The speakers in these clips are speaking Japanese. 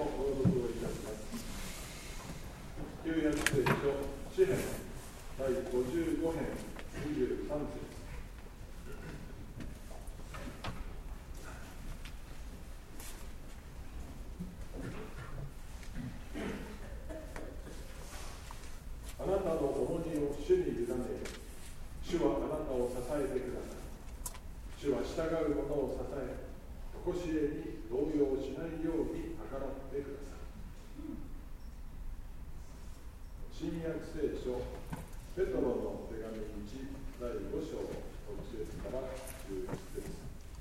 の朗読をいたします。旧約聖書詩編第55編23節。あなたの重荷を主に委ね、主はあなたを支えてください。主は従う者を支え、常しえに動揺しないように計らってください。新約聖書ペトロの手紙1第5章6節から11節。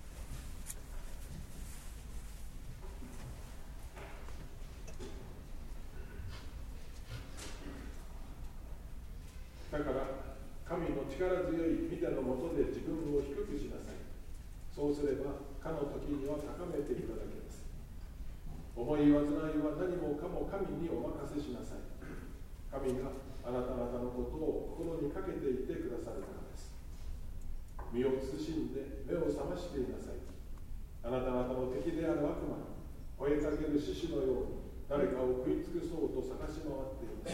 だから神の力強い御手のもとで自分を低くしなさい。そうすればかの時には高めていただけます。思い煩いは何もかも神にお任せしなさい。神があなた方のことを心にかけていてくださるからです。身を慎んで目を覚ましていなさい。あなた方の敵である悪魔に吠えかける獅子のように誰かを食い尽くそうと探し回っています。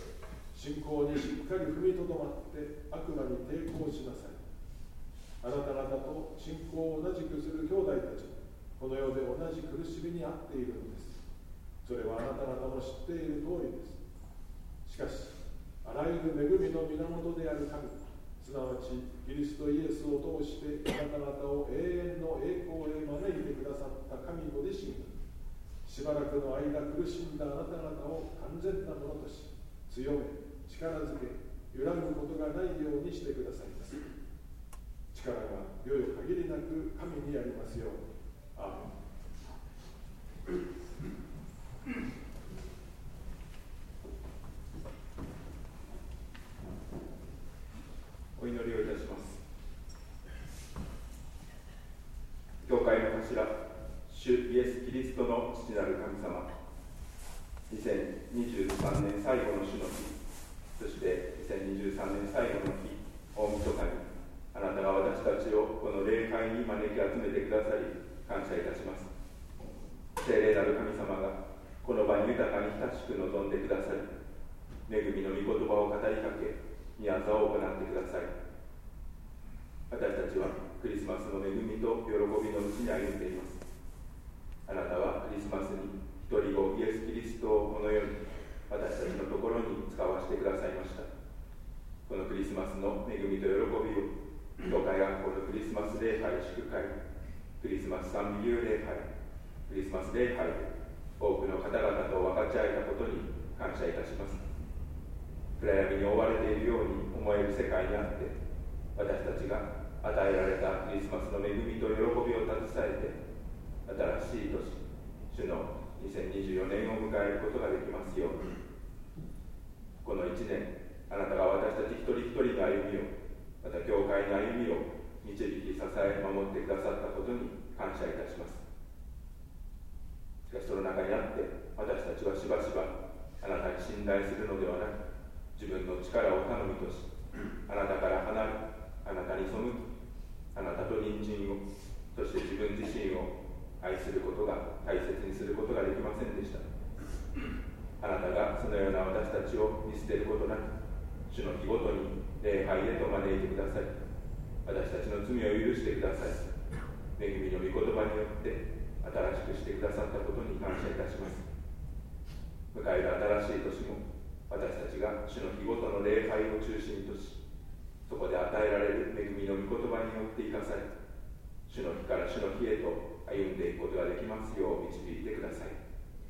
信仰にしっかり踏みとどまって悪魔に抵抗しなさい。あなた方と信仰を同じくする兄弟たち、この世で同じ苦しみに遭っているのです。それはあなた方の知っている通りです。しかし、あらゆる恵みの源である神、すなわちキリストイエスを通してあなた方を永遠の栄光へ招いてくださった神ご自身が、しばらくの間苦しんだあなた方を完全なものとし、強め、力づけ、揺らぐことがないようにしてくださいます。力がよよ限りなく神にありますように。アーメン。 お祈りをいたします。教会の頭、主イエス・キリストの父なる神様、2023年最後の主の日、そして2023年最後の日、大晦日にあなたが私たちをこの礼拝に招き集めてくださり感謝いたします。聖霊なる神様がこの場に豊かに親しく望んでくださり、恵みの御言葉を語りかけ、宮沢を行ってください。私たちはクリスマスの恵みと喜びのうちに歩んでいます。あなたはクリスマスに一人子イエス・キリストをこの世に私たちのところに使わせてくださいました。このクリスマスの恵みと喜びを教会学校のクリスマス礼拝祝会、クリスマス賛美流礼拝、クリスマス礼拝で多くの方々と分かち合えたことに感謝いたします。暗闇に覆われているように思える世界にあって、私たちが与えられたクリスマスの恵みと喜びを携えて、新しい年、主の2024年を迎えることができますように。この1年、あなたが私たち一人一人の歩みを、また教会の歩みを導き支え守ってくださったことに感謝いたします。しかしその中にあって、私たちはしばしばあなたに信頼するのではなく、自分の力を頼みとし、あなたから離れ、あなたに背き、あなたと隣人を、そして自分自身を愛することが、大切にすることができませんでした。あなたがそのような私たちを見捨てることなく、主の日ごとに礼拝へと招いてください。私たちの罪を許してください。恵みの御言葉によって新しくしてくださったことに感謝いたします。迎える新しい年も、私たちが主の日ごとの礼拝を中心とし、そこで与えられる恵みの御言葉によって生かされ、主の日から主の日へと歩んでいくことができますよう導いてください。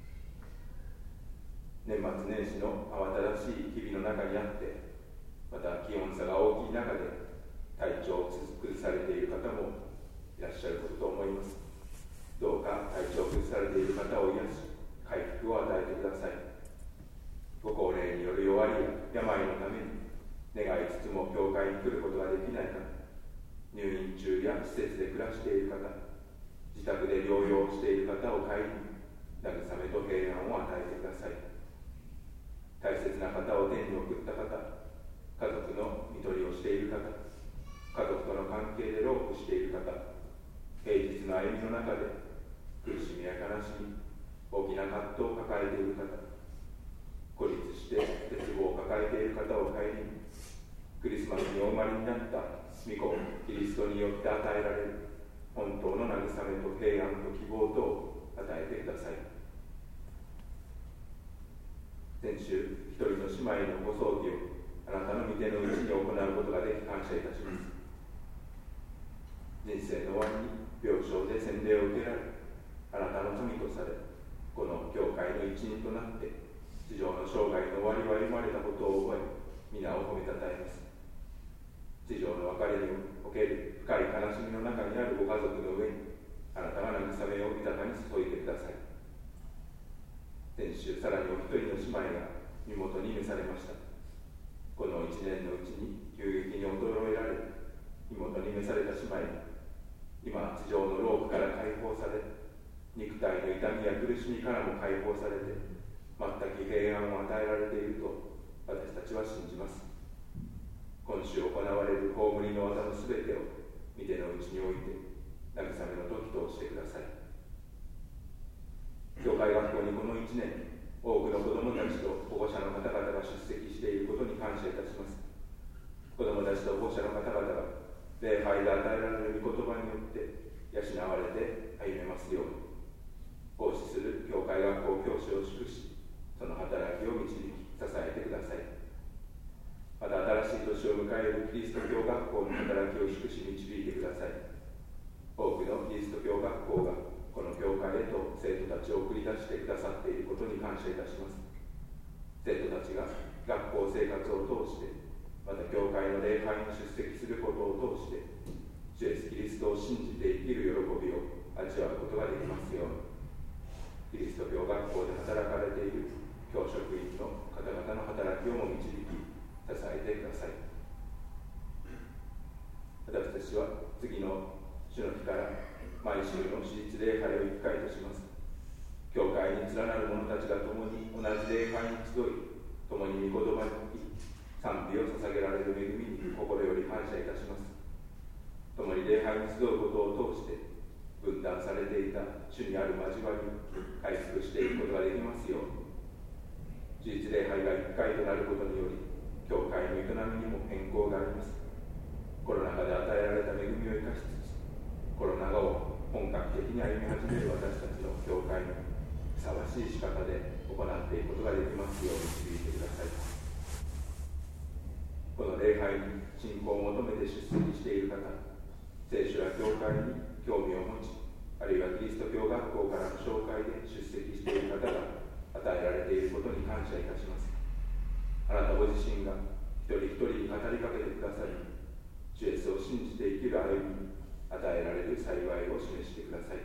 年末年始の慌ただしい日々の中にあって、また気温差が大きい中で体調を崩されている方もいらっしゃることと思います。どうか体調を崩されている方を癒し、回復を与えてください。ご高齢による弱りや病のために願いつつも教会に来ることができない方、入院中や施設で暮らしている方、自宅で療養している方を顧み、慰めと平安を与えてください。大切な方を天に送った方、家族の看取りをしている方、家族との関係で労苦している方、平日の歩みの中で苦しみや悲しみ、 大きな葛藤を抱えている方、孤立して絶望を抱えている方を顧み、クリスマスにお生まれになった御子キリストによって与えられる本当の慰めと平安と希望とを与えてください。先週、一人の姉妹のご葬儀をあなたの御手のうちに行うことができ感謝いたします。人生の終わりに病床で洗礼を受けられ、あなたの神とされ、この教会の一員となって地上の生涯の終わりは歩まれたことを覚え、皆を褒めたたえます。地上の別れにおける深い悲しみの中にあるご家族の上に、あなたが慰めを豊かに注いでください。先週、さらにお一人の姉妹が身元に召されました。この1年のうちに急激に衰えられ、身元に召された姉妹が今、地上の労苦から解放され、肉体の痛みや苦しみからも解放されて、全く平安を与えられていると私たちは信じます。今週行われる葬りの技のすべてを御手のうちにおいて慰めの時としてください。教会学校にこの1年、多くの子どもたちと保護者の方々が出席していることに感謝いたします。子どもたちと保護者の方々が礼拝で与えられる御言葉によって養われて歩めますように、奉仕する教会学校教師を祝し、その働きを導き支えてください。また新しい年を迎えるキリスト教学校の働きを祝し導いてください。多くのキリスト教学校がこの教会へと生徒たちを送り出してくださっていることに感謝いたします。生徒たちが学校生活を通して、また教会の礼拝に出席することを通して、主イエスキリストを信じて生きる喜びを味わうことができますように、キリスト教学校で働かれている教職員の方々の働きをも導き、支えてください。私たちは次の主の日から毎週の私立礼拝を一回とします。教会に連なる者たちが共に同じ礼拝に集い、共に御言葉に聞き、賛美を捧げられる恵みに心より感謝いたします。共に礼拝に集うことを通して、分断されていた主にある交わりに回復していくことができますように、私立礼拝が一回となることにより、教会の営みにも変更があります。コロナ禍で与えられた恵みを生かしつつ、コロナ禍を本格的に歩み始める私たちの教会にふさわしい仕方で行っていくことができますよう導いてください。この礼拝に信仰を求めて出席している方、聖書や教会に興味を持ち、あるいはキリスト教学校からの紹介で出席している方が与えられていることに感謝いたします。あなたご自身が一人一人に語りかけてください。主イエスを信じて生きる歩みに与えられる幸いを示してください。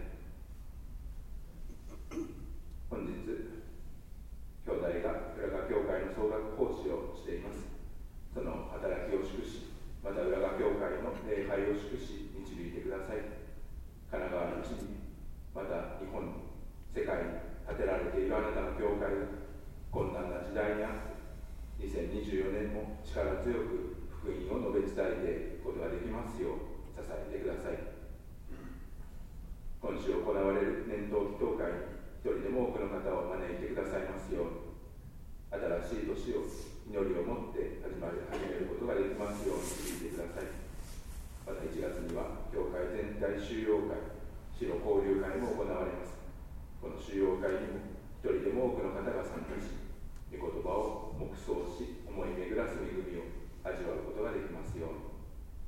本日、兄弟が浦賀教会の総額奉仕をしています。その働きを祝し、また浦賀教会の礼拝を祝し導いてください。神奈川の地に、また日本に、世界に建てられているあなたの教会が困難な時代にあって、2024年も力強く福音を述べ伝えていくことができますよう支えてください。今週行われる年頭祈祷会に一人でも多くの方を招いてくださいますように、新しい年を祈りを持って始めることができますように導いてください。また1月には教会全体修養会、白交流会も行われます。この修養会にも一人でも多くの方が参加し、御言葉を黙想し、思い巡らす恵みを味わうことができますように。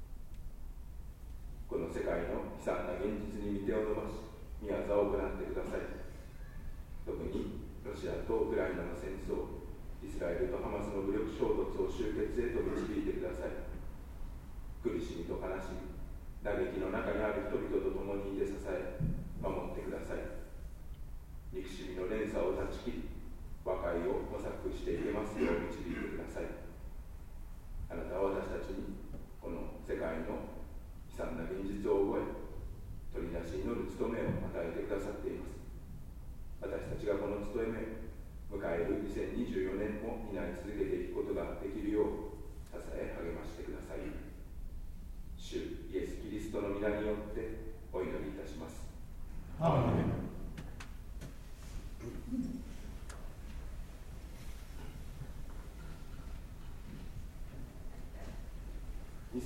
この世界の悲惨な現実に御手を伸ばし、御業を行ってください。特にロシアとウクライナの戦争、イスラエルとハマスの武力衝突を終結へと導いてください。苦しみと悲しみ、嘆きの中にある人々と共にいて支え、守ってください。憎しみの連鎖を断ち切り、和解を模索していけますよう導いてください。あなたは私たちにこの世界の悲惨な現実を覚え、取り出し祈る務めを与えてくださっています。私たちがこの務めを迎える2024年も担い続けていくことができるよう支え励ましてください。主イエス・キリストの皆によってお祈りいたします。 アーメン。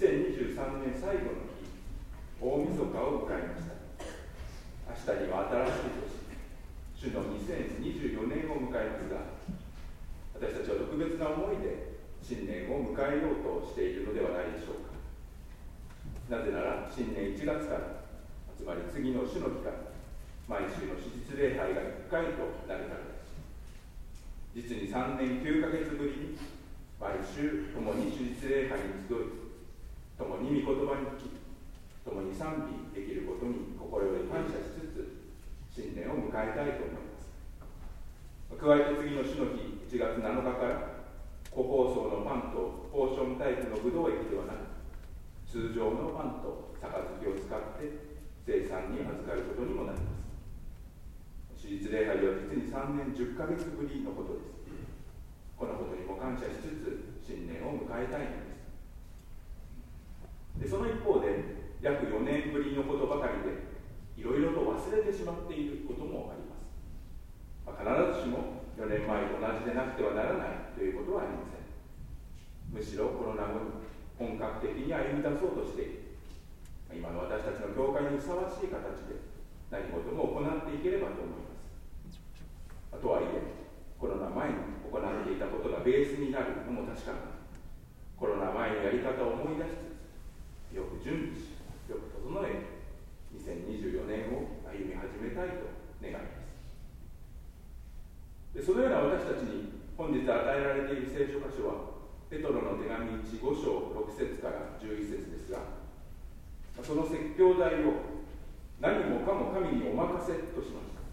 2023年最後の日、大晦日を迎えました。明日には新しい年、主の2024年を迎えますが、私たちは特別な思いで新年を迎えようとしているのではないでしょうか。なぜなら新年1月から、つまり次の主の日から、毎週の主日礼拝が1回となるからです。実に3年9ヶ月ぶりに毎週共に主日礼拝に集い、共に御言葉に聞き、共に賛美できることに心より感謝しつつ、新年を迎えたいと思います。加えて次の主の日、1月7日から個包装のパンとポーションタイプのブドウ液ではなく、通常のパンと杯を使って生産に預かることにもなります。主日礼拝は実に3年10ヶ月ぶりのことです。このことにも感謝しつつ新年を迎えたいのです。でその一方で、約4年ぶりのことばかりでいろいろと忘れてしまっていることもあります。必ずしも4年前と同じでなくてはならないということはありません。むしろコロナ後に本格的に歩み出そうとしている、今の私たちの教会にふさわしい形で何事も行っていければと思います。とはいえ、コロナ前に行っていたことがベースになるのも確かな、コロナ前のやり方を思い出しつつ、よく準備し、よく整えて、2024年を歩み始めたいと願います。でそのような私たちに本日与えられている聖書箇所は、ペトロの手紙1、5章6節から11節ですが、その説教題を何もかも神にお任せとしました。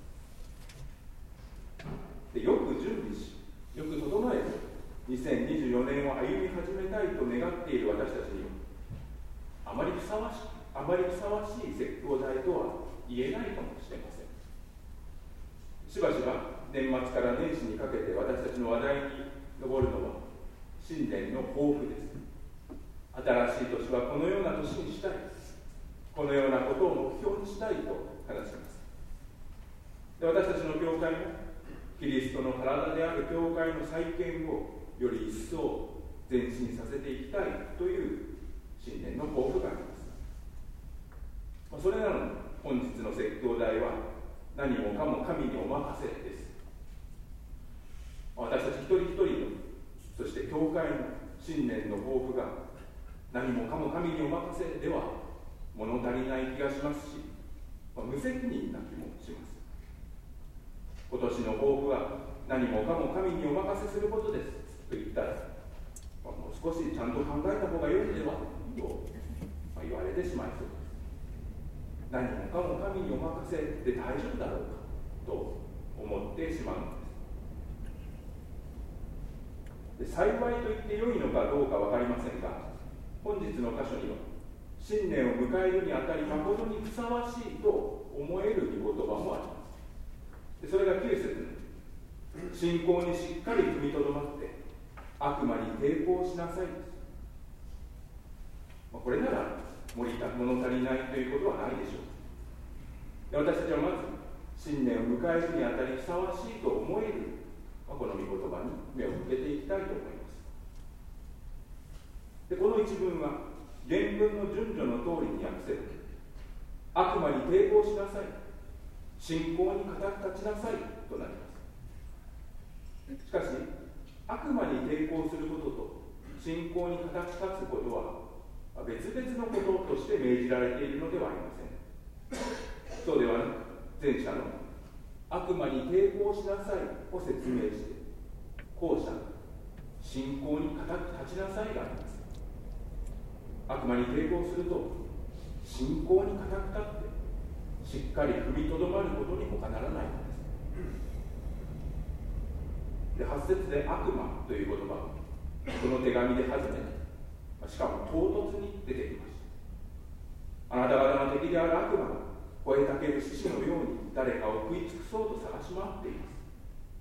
でよく準備し、よく整えて2024年を歩み始めたいと願っている私たちには、あまりふさわしい説教題とは言えないかもしれません。しばしば年末から年始にかけて私たちの話題に上るのは新年の抱負です。新しい年はこのような年にしたい、このようなことを目標にしたいと話します。で私たちの教会もキリストの体である教会の再建をより一層前進させていきたいという新年の抱負があります。それなのに本日の説教題は何もかも神にお任せです。私たち一人一人の、そして教会の新年の抱負が何もかも神にお任せでは物足りない気がしますし、無責任な気もします。今年の抱負は何もかも神にお任せすることですと言ったら、もう少しちゃんと考えた方が良いのではと言われてしまいそうです。何もかも神にお任せで大丈夫だろうかと思ってしまうのです。で幸いと言って良いのかどうか分かりませんが、本日の箇所には新年を迎えるにあたり誠にふさわしいと思える御言葉もあります。でそれが9節の信仰にしっかり踏みとどまって悪魔に抵抗しなさいです。これなら物足りないということはないでしょう。で私たちはまず新年を迎えるにあたりふさわしいと思えるこの御言葉に目を向けていきたいと思います。でこの一文は原文の順序の通りに訳せる、悪魔に抵抗しなさい、信仰に固く立ちなさいとなります。しかし悪魔に抵抗することと信仰に固く立つことは別々のこととして命じられているのではありません。そうではなく、前者の悪魔に抵抗しなさいを説明して、後者の信仰に固く立ちなさいがあります。悪魔に抵抗すると信仰に固く立ってしっかり踏みとどまることに他ならないのです。で8節で悪魔という言葉はこの手紙で初めて、しかも唐突に出てきました。あなた方の敵である悪魔が吠えたける獅子のように誰かを食い尽くそうと探し回っています。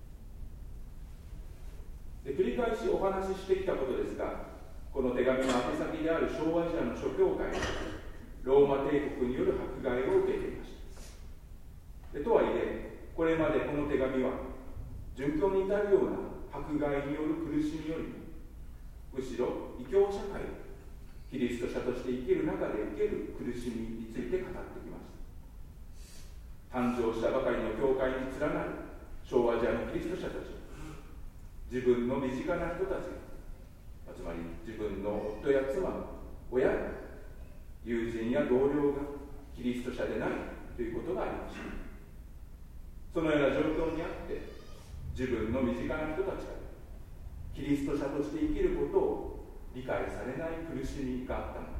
で繰り返しお話ししてきたことですが、この手紙の宛先である小アジアの諸教会がローマ帝国による迫害を受けていました。とはいえ、これまでこの手紙は殉教に至るような迫害による苦しみよりも、むしろ異教社会、 キリスト者として生きる中で受ける苦しみについて語ってきました。誕生したばかりの教会に連なる小アジアのキリスト者たち、自分の身近な人たち、つまり自分の夫や妻、親、友人や同僚がキリスト者でないということがありました。そのような状況にあって自分の身近な人たちがキリスト者として生きることを理解されない苦しみがあったのです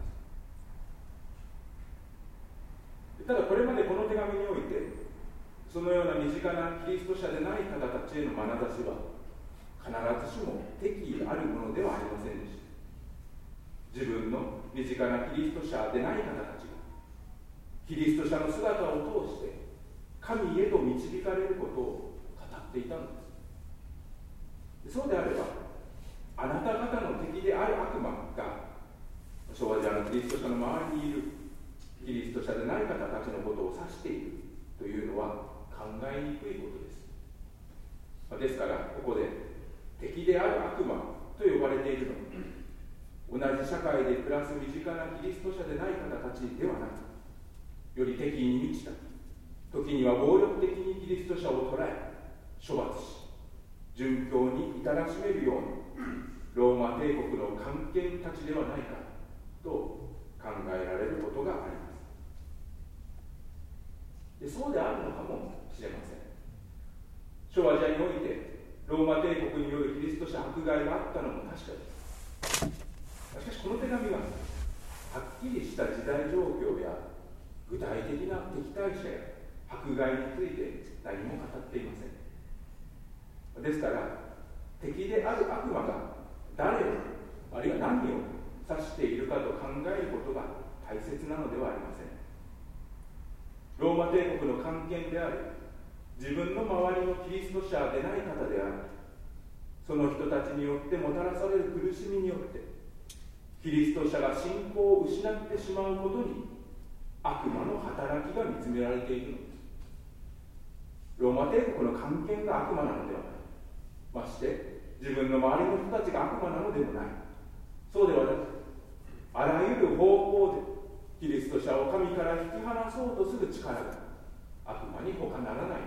。ただこれまでこの手紙においてそのような身近なキリスト者でない方たちへの眼差しは必ずしも敵意あるものではありませんでした。自分の身近なキリスト者でない方たちがキリスト者の姿を通して神へと導かれることを語っていたのです。そうであればあなた方の敵である悪魔が小アジアのキリスト者の周りにいるキリスト者でない方たちのことを指しているというのは考えにくいことです。ですからここで敵である悪魔と呼ばれているのは同じ社会で暮らす身近なキリスト者でない方たちではなく、より敵意に満ちた時には暴力的にキリスト者を捕らえ処罰し殉教に至らしめるようなローマ帝国の官憲たちではないかと考えられることがあります。でそうであるのかもしれません。小アジアにおいてローマ帝国によるキリスト者迫害があったのも確かです。しかしこの手紙ははっきりした時代状況や具体的な敵対者や迫害について何も語っていません。ですから敵である悪魔が誰をあるいは何を指しているかと考えることが大切なのではありません。ローマ帝国の官憲である自分の周りのキリスト者でない方であるその人たちによってもたらされる苦しみによってキリスト者が信仰を失ってしまうことに悪魔の働きが見つめられているのです。ローマ帝国の官憲が悪魔なのではない。まして自分の周りの人たちが悪魔なのでもない。そうではなく、あらゆる方法でキリスト者を神から引き離そうとする力が悪魔に他ならないのです。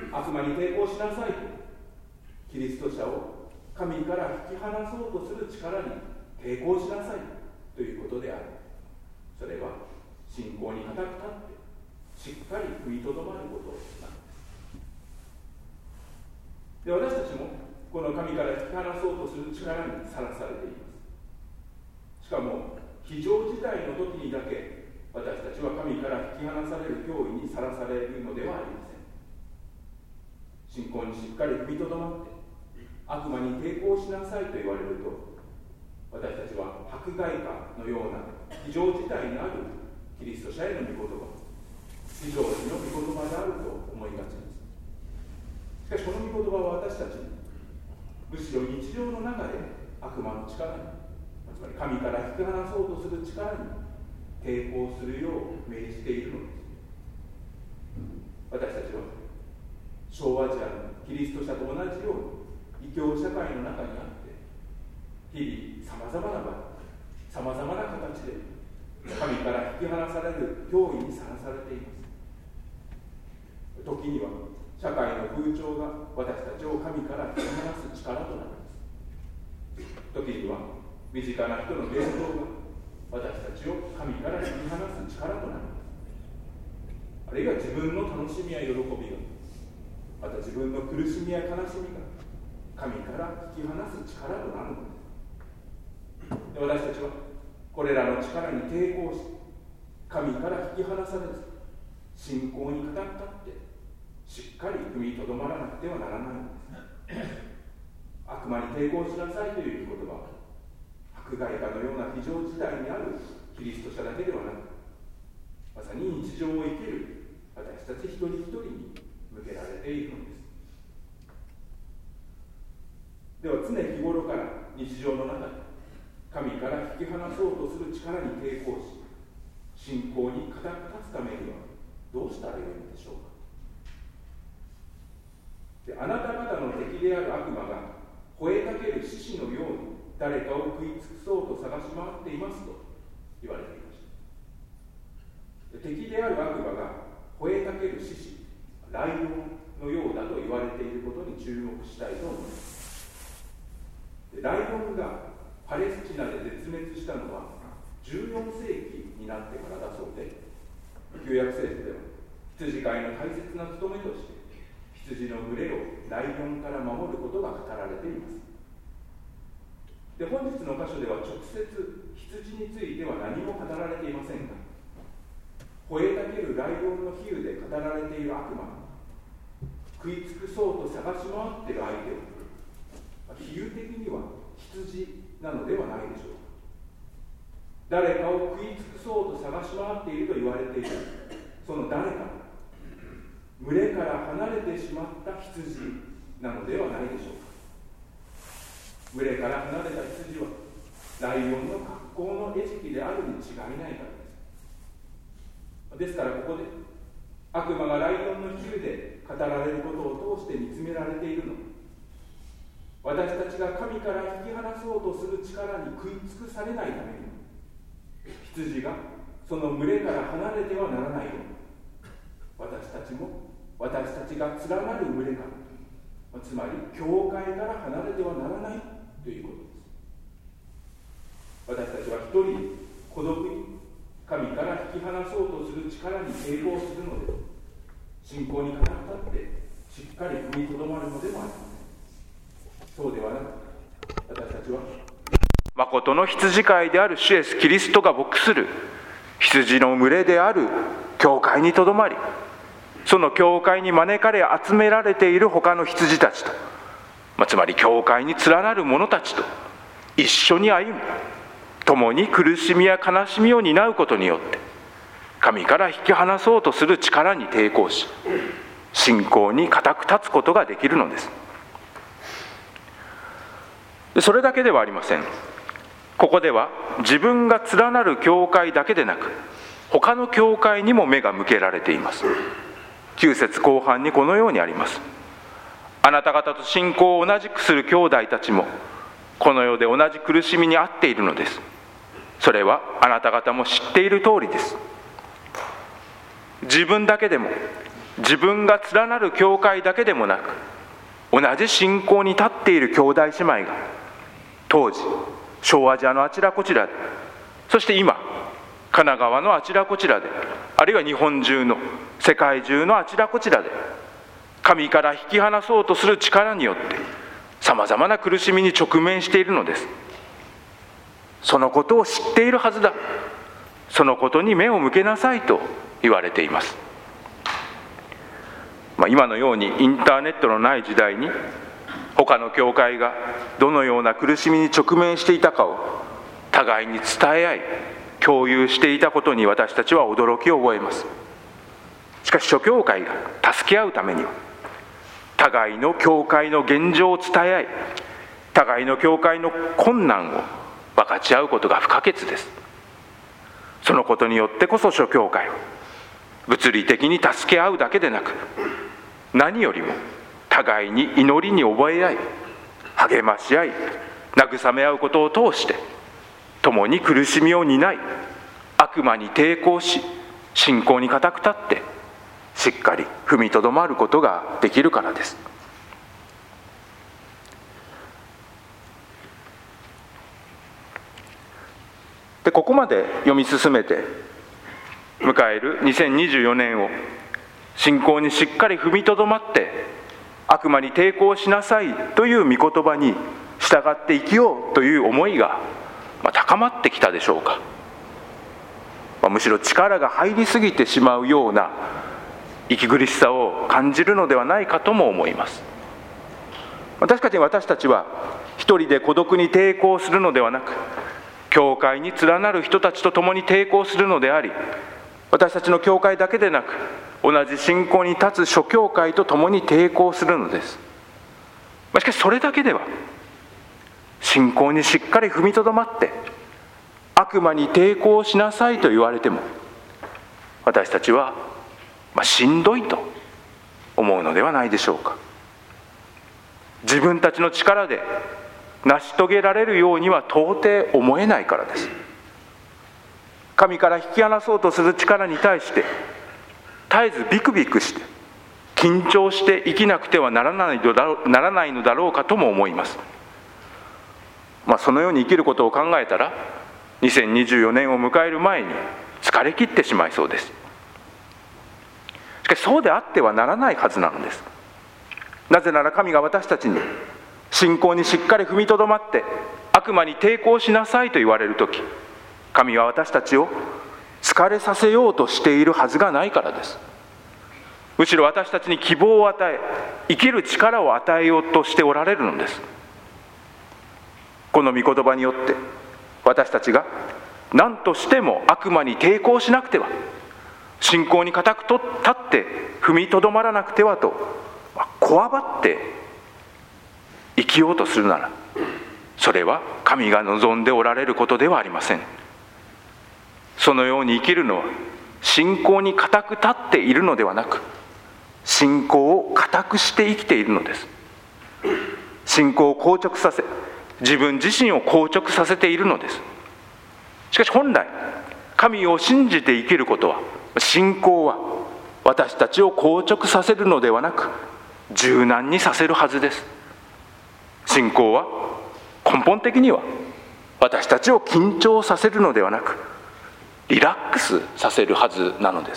悪魔に抵抗しなさいとキリスト者を神から引き離そうとする力に抵抗しなさいということである。それは信仰に固く立ってしっかり踏みとどまることなんです。で、私たちもこの神から引き離そうとする力にさらされています。しかも非常事態の時にだけ私たちは神から引き離される脅威にさらされるのではありません。信仰にしっかり踏みとどまって悪魔に抵抗しなさいと言われると、私たちは迫害下のような非常事態にあるキリスト者への御言葉、非常時の御言葉であると思いがちです。しかしこの御言葉は私たちにむしろ日常の中で悪魔の力に、つまり神から引き離そうとする力に抵抗するよう命じているのです。私たちは小アジアのキリスト者と同じように異教社会の中にあって日々さまざまな場、さまざまな形で神から引き離される脅威にさらされています。時には社会の風潮が私たちを神から引き離す力となります。時には身近な人の言動が私たちを神から引き離す力となります。あるいは自分の楽しみや喜びが、また自分の苦しみや悲しみが神から引き離す力となるのです。で、私たちはこれらの力に抵抗し神から引き離されず信仰に固く立ってしっかり踏みとどまらなくてはならないのです。悪魔に抵抗しなさいという言葉は迫害下のような非常事態にあるキリスト者だけではなく、まさに日常を生きる私たち一人一人に向けられているのです。では常日頃から日常の中で神から引き離そうとする力に抵抗し信仰に固く立つためにはどうしたらよいのでしょうか。で、あなた方の敵である悪魔が吠えかける獅子のように誰かを食い尽くそうと探し回っていますと言われていました。敵である悪魔が吠えたける獅子、ライオンのようだと言われていることに注目したいと思います。ライオンがパレスチナで絶滅したのは14世紀になってからだそうで、旧約聖書では羊飼いの大切な務めとして羊の群れをライオンから守ることが語られています。で、本日の箇所では直接羊については何も語られていませんが、吠えたけるライオンの比喩で語られている悪魔、食い尽くそうと探し回っている相手は、比喩的には羊なのではないでしょうか。誰かを食い尽くそうと探し回っていると言われているその誰か、群れから離れてしまった羊なのではないでしょうか。群れから離れた羊はライオンの格好の餌食であるに違いないからです。ですからここで悪魔がライオンの比喩で語られることを通して見つめられているのは、私たちが神から引き離そうとする力に食い尽くされないために、羊がその群れから離れてはならないように、私たちも私たちが連なる群れから、つまり教会から離れてはならないということです。私たちは一人孤独に神から引き離そうとする力に抵抗するので、信仰に固く立ってしっかり踏みとどまるのでもありません。そうではなく、私たちは誠の羊飼いである主イエスキリストが牧する羊の群れである教会にとどまり、その教会に招かれ集められている他の羊たちと、つまり教会に連なる者たちと一緒に歩み、共に苦しみや悲しみを担うことによって神から引き離そうとする力に抵抗し、信仰に固く立つことができるのです。それだけではありません。ここでは自分が連なる教会だけでなく、他の教会にも目が向けられています。9節後半にこのようにあります。あなた方と信仰を同じくする兄弟たちもこの世で同じ苦しみに遭っているのです。それはあなた方も知っている通りです。自分だけでも、自分が連なる教会だけでもなく、同じ信仰に立っている兄弟姉妹が当時小アジアのあちらこちらで、そして今神奈川のあちらこちらで、あるいは日本中の世界中のあちらこちらで神から引き離そうとする力によってさまざまな苦しみに直面しているのです。そのことを知っているはずだ、そのことに目を向けなさいと言われています。今のようにインターネットのない時代に他の教会がどのような苦しみに直面していたかを互いに伝え合い共有していたことに私たちは驚きを覚えます。しかし諸教会が助け合うためには、互いの教会の現状を伝え合い、互いの教会の困難を分かち合うことが不可欠です。そのことによってこそ諸教会は物理的に助け合うだけでなく、何よりも互いに祈りに覚え合い、励まし合い、慰め合うことを通して共に苦しみを担い、悪魔に抵抗し、信仰に固く立ってしっかり踏みとどまることができるからです。で、ここまで読み進めて迎える2024年を信仰にしっかり踏みとどまって悪魔に抵抗しなさいという御言葉に従って生きようという思いが高まってきたでしょうか。むしろ力が入りすぎてしまうような息苦しさを感じるのではないかとも思います。確かに私たちは一人で孤独に抵抗するのではなく、教会に連なる人たちと共に抵抗するのであり、私たちの教会だけでなく同じ信仰に立つ諸教会と共に抵抗するのです。しかしそれだけでは信仰にしっかり踏みとどまって悪魔に抵抗しなさいと言われても、私たちはしんどいと思うのではないでしょうか。自分たちの力で成し遂げられるようには到底思えないからです。神から引き離そうとする力に対して絶えずビクビクして緊張して生きなくてはならないのだろうかとも思います。そのように生きることを考えたら2024年を迎える前に疲れ切ってしまいそうです。しかしそうであってはならないはずなのです。なぜなら神が私たちに信仰にしっかり踏みとどまって悪魔に抵抗しなさいと言われるとき、神は私たちを疲れさせようとしているはずがないからです。むしろ私たちに希望を与え、生きる力を与えようとしておられるのです。この御言葉によって私たちが何としても悪魔に抵抗しなくては、信仰に固く立って踏みとどまらなくてはとこわばって生きようとするなら、それは神が望んでおられることではありません。そのように生きるのは信仰に固く立っているのではなく、信仰を固くして生きているのです。信仰を硬直させ、自分自身を硬直させているのです。しかし本来神を信じて生きることは、信仰は私たちを硬直させるのではなく柔軟にさせるはずです。信仰は根本的には私たちを緊張させるのではなくリラックスさせるはずなのです。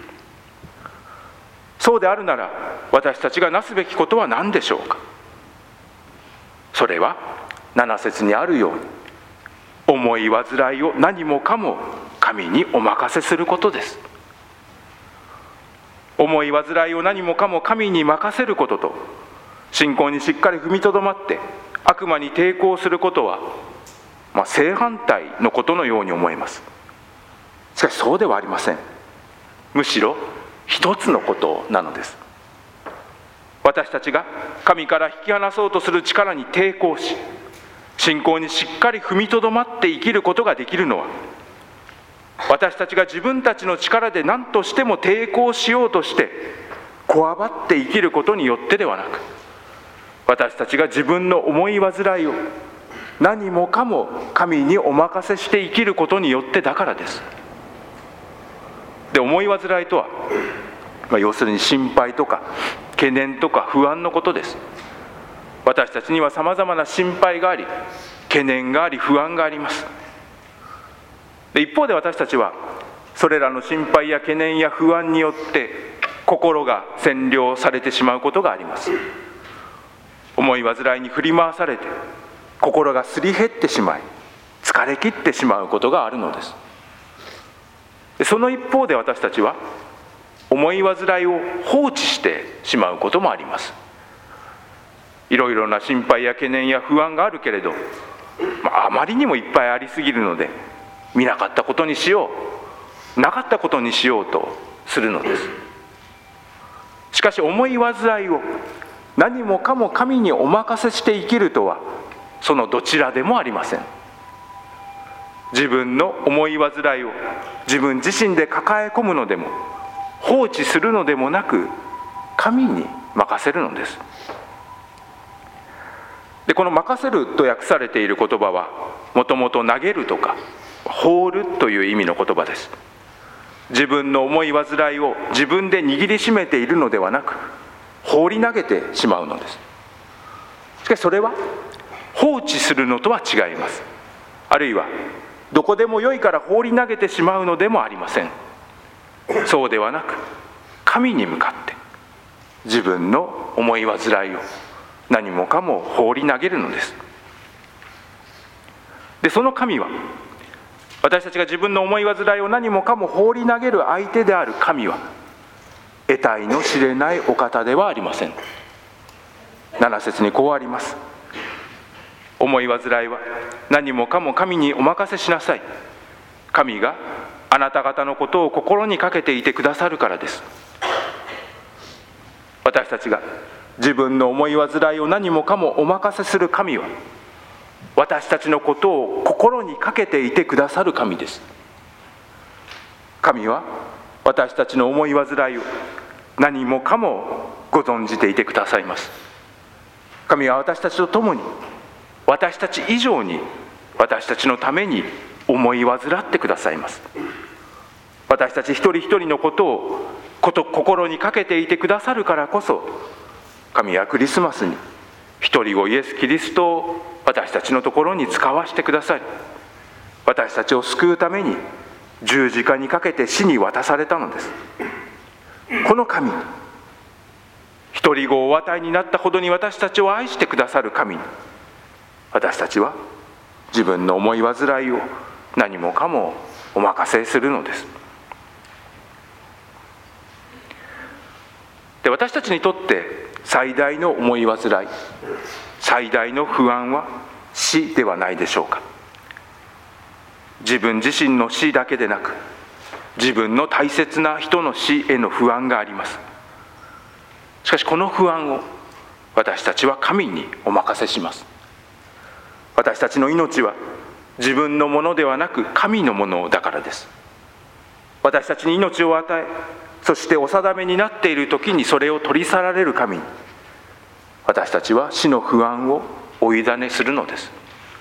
そうであるなら私たちがなすべきことは何でしょうか。それは7節にあるように、思い煩いを何もかも神にお任せすることです。思い煩いを何もかも神に任せることと、信仰にしっかり踏みとどまって悪魔に抵抗することは、正反対のことのように思えます。しかしそうではありません。むしろ一つのことなのです。私たちが神から引き離そうとする力に抵抗し、信仰にしっかり踏みとどまって生きることができるのは、私たちが自分たちの力で何としても抵抗しようとしてこわばって生きることによってではなく、私たちが自分の思い煩いを何もかも神にお任せして生きることによってだからです。で、思い煩いとは、要するに心配とか懸念とか不安のことです。私たちにはさまざまな心配があり、懸念があり、不安があります。で、一方で私たちはそれらの心配や懸念や不安によって心が占領されてしまうことがあります。思い煩いに振り回されて心がすり減ってしまい、疲れ切ってしまうことがあるのです。で、その一方で私たちは思い煩いを放置してしまうこともあります。いろいろな心配や懸念や不安があるけれど、あまりにもいっぱいありすぎるので見なかったことにしよう、なかったことにしようとするのです。しかし思い煩いを何もかも神にお任せして生きるとは、そのどちらでもありません。自分の思い煩いを自分自身で抱え込むのでも放置するのでもなく、神に任せるのです。で、この任せると訳されている言葉は、もともと投げるとか放るという意味の言葉です。自分の思い煩いを自分で握りしめているのではなく、放り投げてしまうのです。しかしそれは放置するのとは違います。あるいはどこでもよいから放り投げてしまうのでもありません。そうではなく、神に向かって自分の思い煩いを何もかも放り投げるのです。で、その神は、私たちが自分の思い煩いを何もかも放り投げる相手である神は、得体の知れないお方ではありません。7節にこうあります。思い煩いは何もかも神にお任せしなさい。神があなた方のことを心にかけていてくださるからです。私たちが自分の思い煩いを何もかもお任せする神は、私たちのことを心にかけていてくださる神です。神は私たちの思い煩いを何もかもご存じていてくださいます。神は私たちと共に私たち以上に私たちのために思い患ってくださいます。私たち一人一人のことを心にかけていてくださるからこそ、神はクリスマスに一人子イエス・キリストを私たちのところに使わしてくださり、私たちを救うために十字架にかけて死に渡されたのです。この神、一人子をお与えになったほどに私たちを愛してくださる神に、私たちは自分の思い煩いを何もかもお任せするのです。で、私たちにとって最大の思い煩い、最大の不安は死ではないでしょうか。自分自身の死だけでなく、自分の大切な人の死への不安があります。しかしこの不安を私たちは神にお任せします。私たちの命は自分のものではなく神のものだからです。私たちに命を与え、そしてお定めになっている時にそれを取り去られる神に、私たちは死の不安をお委ねするのです。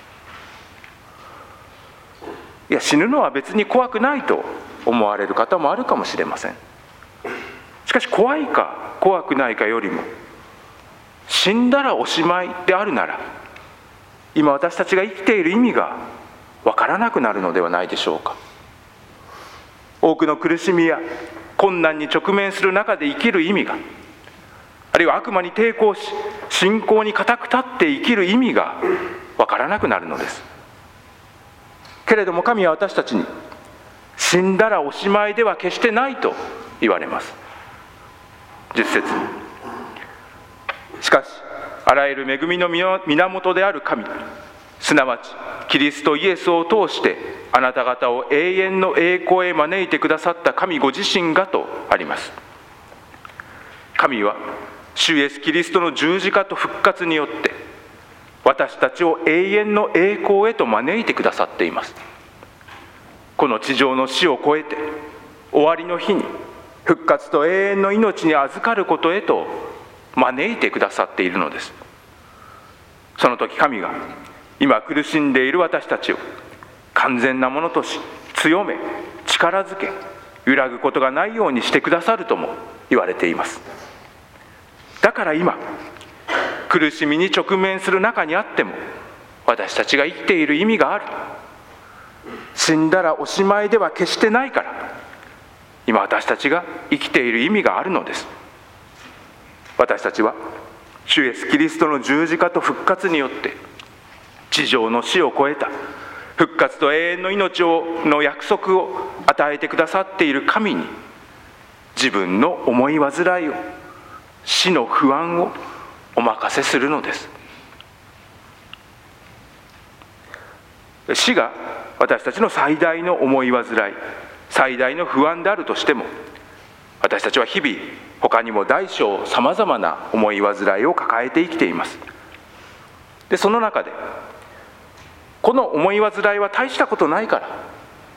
いや、死ぬのは別に怖くないと思われる方もあるかもしれません。しかし怖いか怖くないかよりも、死んだらおしまいであるなら、今私たちが生きている意味がわからなくなるのではないでしょうか。多くの苦しみや困難に直面する中で生きる意味が、あるいは悪魔に抵抗し信仰に固く立って生きる意味がわからなくなるのです。けれども神は私たちに、死んだらおしまいでは決してないと言われます。10節、しかしあらゆる恵みの源である神、すなわちキリストイエスを通してあなた方を永遠の栄光へ招いてくださった神ご自身がとあります。神は主イエスキリストの十字架と復活によって私たちを永遠の栄光へと招いてくださっています。この地上の死を超えて終わりの日に復活と永遠の命に預かることへと招いてくださっているのです。その時神が今苦しんでいる私たちを完全なものとし、強め力づけ、揺らぐことがないようにしてくださるとも言われています。だから今苦しみに直面する中にあっても、私たちが生きている意味がある。死んだらおしまいでは決してないから、今私たちが生きている意味があるのです。私たちは主イエスキリストの十字架と復活によって地上の死を超えた復活と永遠の命の約束を与えてくださっている神に、自分の思い煩いを、死の不安をお任せするのです。死が私たちの最大の思い煩い、最大の不安であるとしても、私たちは日々他にも大小さまざまな思い煩いを抱えて生きています。でその中でこの思い煩いは大したことないから、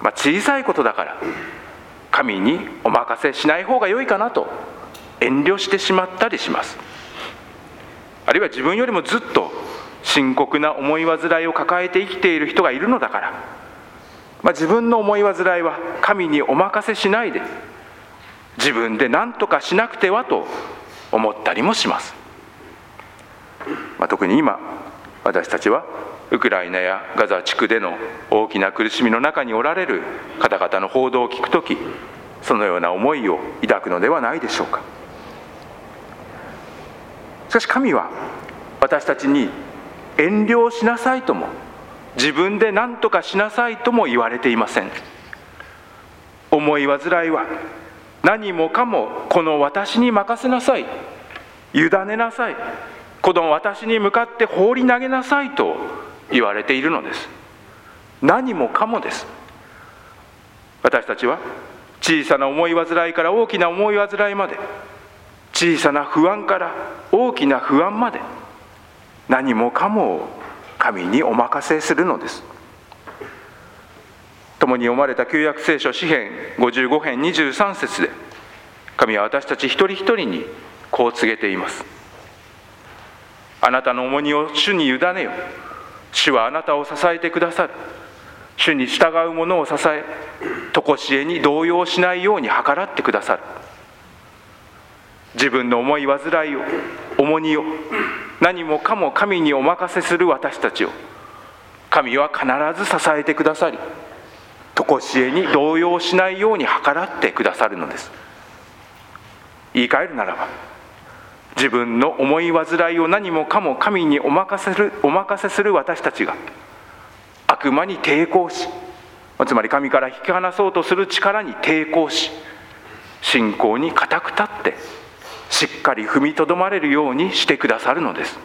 小さいことだから神にお任せしない方が良いかなと遠慮してしまったりします。あるいは自分よりもずっと深刻な思い煩いを抱えて生きている人がいるのだから、自分の思い煩いは神にお任せしないで自分で何とかしなくてはと思ったりもします。特に今私たちはウクライナやガザ地区での大きな苦しみの中におられる方々の報道を聞くとき、そのような思いを抱くのではないでしょうか。しかし神は私たちに遠慮しなさいとも自分で何とかしなさいとも言われていません。思い煩いは何もかもこの私に任せなさい、委ねなさい、この私に向かって放り投げなさいと言われているのです。何もかもです。私たちは小さな思い煩いから大きな思い煩いまで、小さな不安から大きな不安まで、何もかもを神にお任せするのです。共に読まれた旧約聖書詩編55編23節で、神は私たち一人一人にこう告げています。あなたの重荷を主に委ねよ。 主はあなたを支えてくださる。主に従う者を支え、常しえに動揺しないように計らってくださる。自分の思い煩いを、重荷を、何もかも神にお任せする私たちを、神は必ず支えてくださり、常しえに動揺しないように計らってくださるのです。言い換えるならば、自分の思い煩いを何もかも神にお任せする私たちが、悪魔に抵抗し、つまり神から引き離そうとする力に抵抗し、信仰に固く立ってしっかり踏みとどまれるようにしてくださるのです。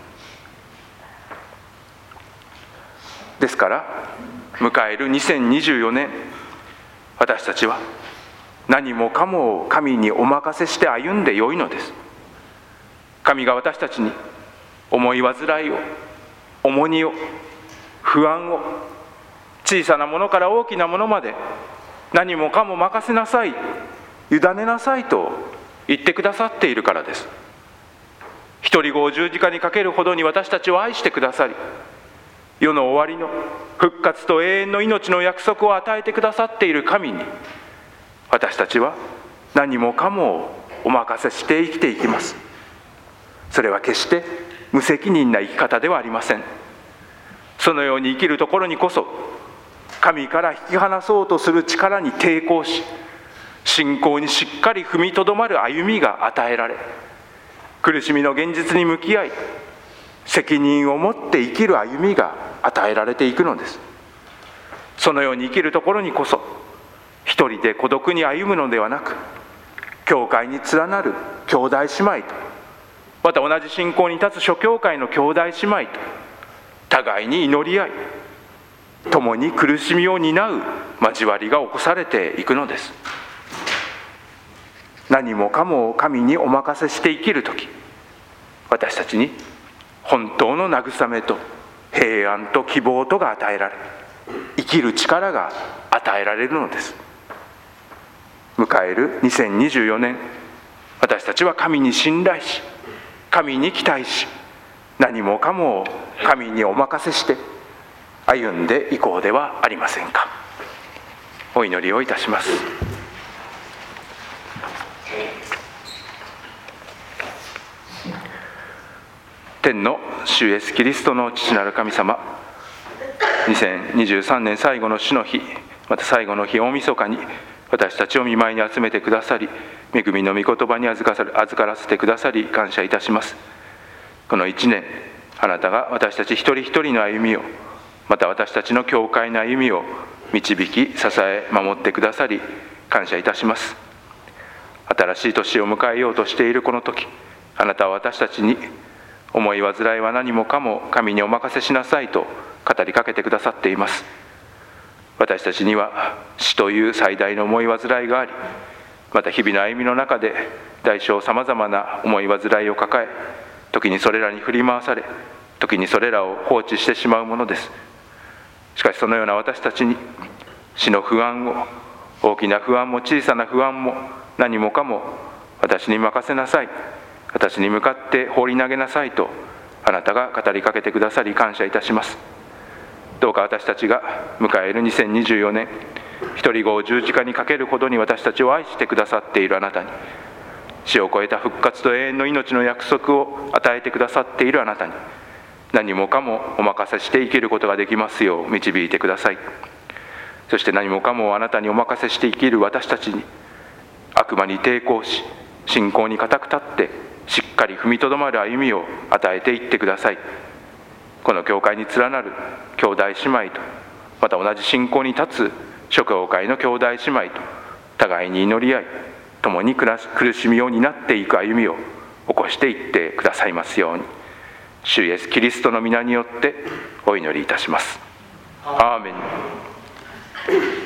ですから迎える2024年、私たちは何もかもを神にお任せして歩んでよいのです。神が私たちに思い煩いを、重荷を、不安を、小さなものから大きなものまで何もかも任せなさい、委ねなさいと言ってくださっているからです。一人子を十字架にかけるほどに私たちを愛してくださり、世の終わりの復活と永遠の命の約束を与えてくださっている神に、私たちは何もかもをお任せして生きていきます。それは決して無責任な生き方ではありません。そのように生きるところにこそ、神から引き離そうとする力に抵抗し、信仰にしっかり踏みとどまる歩みが与えられ、苦しみの現実に向き合い、責任を持って生きる歩みが与えられていくのです。そのように生きるところにこそ、一人で孤独に歩むのではなく、教会に連なる兄弟姉妹と、また同じ信仰に立つ諸教会の兄弟姉妹と互いに祈り合い、共に苦しみを担う交わりが起こされていくのです。何もかも神にお任せして生きるとき、私たちに本当の慰めと平安と希望とが与えられ、生きる力が与えられるのです。迎える2024年、私たちは神に信頼し、神に期待し、何もかも神にお任せして歩んでいこうではありませんか。お祈りをいたします。天の主イエスキリストの父なる神様、2023年最後の主の日、また最後の日大晦日に私たちを御前に集めてくださり、恵みの御言葉に預からせてくださり感謝いたします。この1年、あなたが私たち一人一人の歩みを、また私たちの教会の歩みを導き、支え、守ってくださり感謝いたします。新しい年を迎えようとしているこの時、あなたは私たちに思い煩いは何もかも神にお任せしなさいと語りかけてくださっています。私たちには死という最大の思い煩いがあり、また日々の歩みの中で大小さまざまな思い煩いを抱え、時にそれらに振り回され、時にそれらを放置してしまうものです。しかしそのような私たちに死の不安を、大きな不安も小さな不安も何もかも私に任せなさい、私に向かって放り投げなさいとあなたが語りかけてくださり感謝いたします。どうか私たちが迎える2024年、一人子を十字架にかけるほどに私たちを愛してくださっているあなたに、死を超えた復活と永遠の命の約束を与えてくださっているあなたに、何もかもお任せして生きることができますよう導いてください。そして何もかもあなたにお任せして生きる私たちに、悪魔に抵抗し、信仰に固く立ってしっかり踏みとどまる歩みを与えていってください。この教会に連なる兄弟姉妹と、また同じ信仰に立つ諸教会の兄弟姉妹と互いに祈り合い、共に苦しみを担っていく歩みを起こしていってくださいますように、主イエスキリストの皆によってお祈りいたします。アーメン。